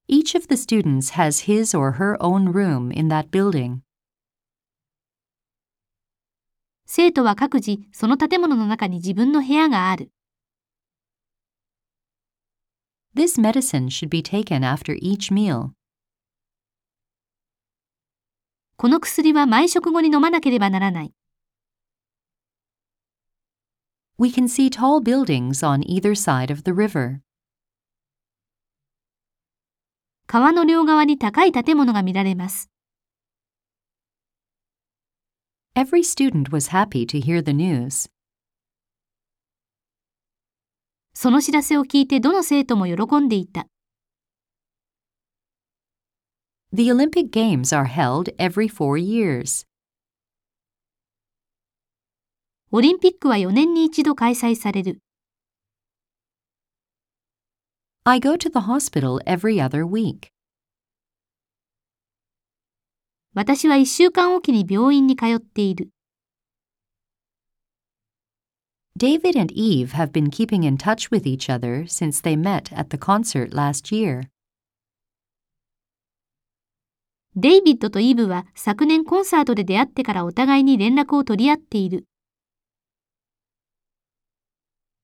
Each of the students has his or her own room in that building. 生徒は各自その建物の中に自分の部屋がある。 This medicine should be taken after each meal. この薬は毎食後に飲まなければならない。 We can see tall buildings on either side of the river. 川の両側に高い建物が見られます。 Every student was happy to hear the news. その知らせを聞いてどの生徒も喜んでいた。 The Olympic Games are held every 4 years. オリンピックは4年に一度開催される。 I go to the hospital every other week. 私は1週間おきに病院に通っている。 David and Eve have been keeping in touch with each other since they met at the concert last year. デイビッドとイブは昨年コンサートで出会ってからお互いに連絡を取り合っている。